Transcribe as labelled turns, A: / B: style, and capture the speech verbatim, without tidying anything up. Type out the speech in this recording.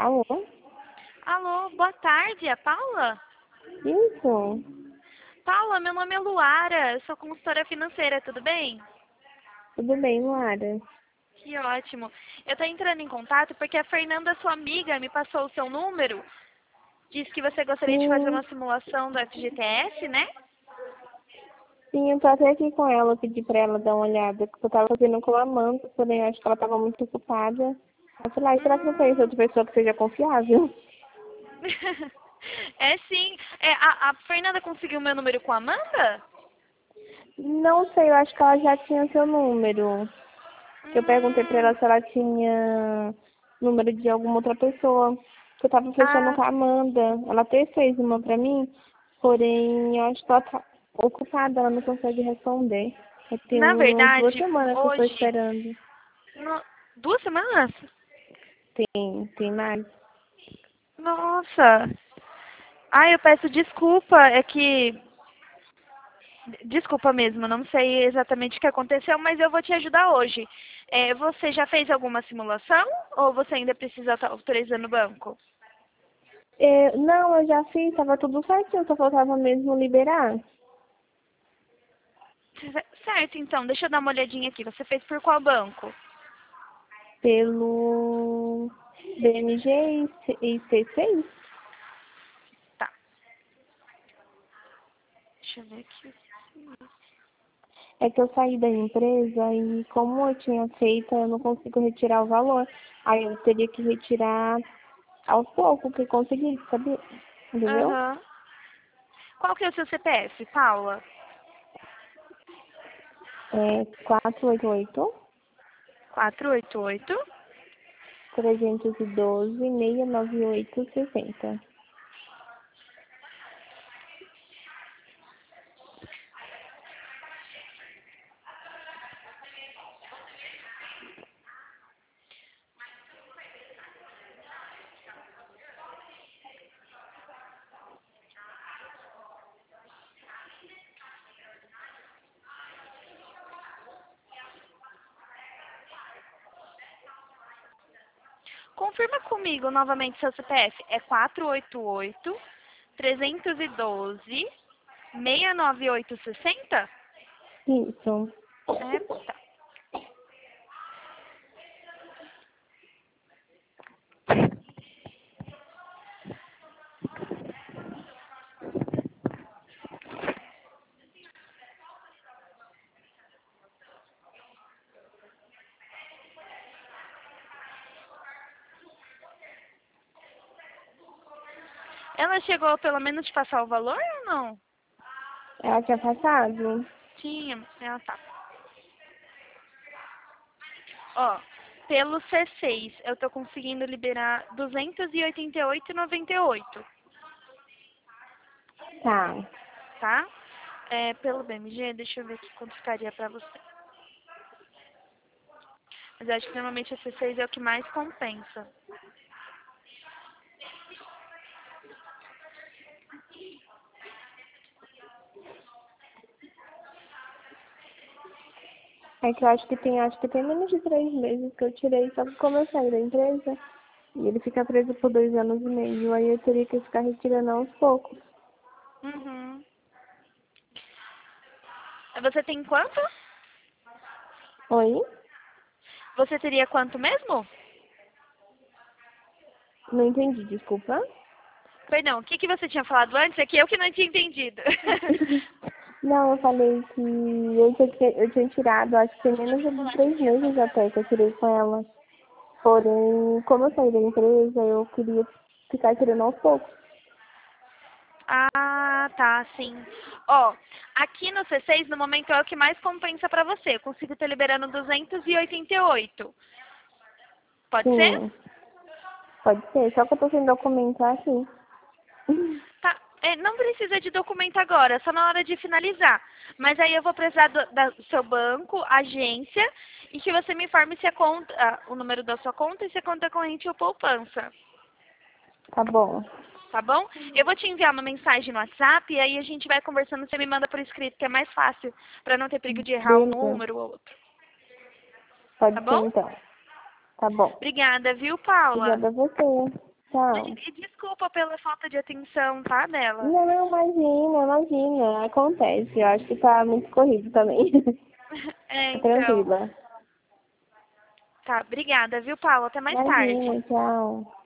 A: Alô?
B: Alô, boa tarde, é a Paula?
A: Isso.
B: Paula, meu nome é Luara, eu sou consultora financeira, tudo bem?
A: Tudo bem, Luara?
B: Que ótimo. Eu tô entrando em contato porque a Fernanda, sua amiga, me passou o seu número. Disse que você gostaria de fazer
A: Sim,
B: uma simulação do F G T S, né?
A: sim, eu tô até aqui com ela, pedi pra ela dar uma olhada, porque eu tava fazendo com a Amanda, porém eu acho que ela tava muito ocupada. Eu falei, ah, será que não conhece
B: Hum.
A: outra pessoa que seja confiável?
B: É sim. É, a, a Fernanda conseguiu meu número com a Amanda?
A: Não sei, eu acho que ela já tinha seu número. Que eu perguntei pra
B: Hum.
A: ela se ela tinha número de alguma outra pessoa. Que eu tava fechando
B: Ah,
A: com a Amanda. Ela até fez uma pra mim, porém eu acho que ela tá ocupada, ela não consegue responder. Eu tenho
B: na
A: umas duas
B: verdade,
A: semanas que eu tô
B: hoje...
A: esperando.
B: no- Duas semanas?
A: Tem, tem mais.
B: Nossa. Ai, eu peço desculpa, é que... Desculpa mesmo, eu não sei exatamente o que aconteceu, mas eu vou te ajudar hoje. É, você já fez alguma simulação ou você ainda precisa estar autorizando o banco?
A: É, não, eu já fiz, tava tudo certinho, só faltava mesmo liberar.
B: C- Certo, então, deixa eu dar uma olhadinha aqui. Você fez por qual banco?
A: Pelo B M G e C seis.
B: Tá, deixa eu ver aqui.
A: É que eu saí da empresa e como eu tinha feito, eu não consigo retirar o valor. Aí eu teria que retirar aos poucos que consegui, sabe? Entendeu?
B: Aham. Qual que é o seu C P F, Paula?
A: É quatro oito oito,
B: quatro oito oito.
A: trezentos e doze, seiscentos e noventa e oito, sessenta.
B: Confirma comigo novamente seu C P F. É quatro oito oito, trezentos e doze, seiscentos e noventa e oito, sessenta?
A: Isso.
B: É, tá. Ela chegou pelo menos de passar o valor ou não?
A: Ela tinha passado?
B: Tinha, ela tá. Ó, pelo C seis eu tô conseguindo liberar duzentos e oitenta e oito e noventa e oito,
A: Tá.
B: tá? É, pelo B M G, deixa eu ver aqui quanto ficaria pra você. Mas eu acho que normalmente o C seis é o que mais compensa.
A: É que eu acho que tem, acho que tem menos de três meses que eu tirei, só que como eu saí da empresa, e ele fica preso por dois anos e meio, aí eu teria que ficar retirando aos poucos.
B: Uhum. Você tem quanto?
A: Oi?
B: Você teria quanto mesmo?
A: Não entendi, desculpa.
B: Perdão, o que, que você tinha falado antes? É que eu que não tinha entendido.
A: Não, eu falei que eu tinha, eu tinha tirado, acho que tem menos de três meses até que eu tirei com ela. Porém, como eu saí da empresa, eu queria ficar tirando aos poucos.
B: Ah, tá, sim. Ó, aqui no C seis, no momento, é o que mais compensa pra você. Eu consigo ter liberando duzentos e oitenta e oito. Pode ser?
A: Sim, pode ser, só que eu tô sem documento aqui.
B: Tá. É, não precisa de documento agora, só na hora de finalizar. Mas aí eu vou precisar do, da- do seu banco, agência, e que você me informe se a conta, ah, o número da sua conta e se a conta é corrente ou poupança.
A: Tá bom.
B: Tá bom? Eu vou te enviar uma mensagem no WhatsApp e aí a gente vai conversando, você me manda por escrito, que é mais fácil, pra não ter perigo de errar um
A: Beleza.
B: número ou outro. Tá
A: Pode ser
B: bom?
A: então. Tá bom.
B: Obrigada, viu, Paula?
A: Obrigada a você. Tchau.
B: E e desculpa pela falta de atenção, tá, dela?
A: Não, imagina, imagina. Acontece. Eu acho que tá muito corrido também.
B: É,
A: Tá
B: então.
A: tranquila.
B: Tá, obrigada, viu, Paulo? Até mais tarde.
A: Imagina, tchau.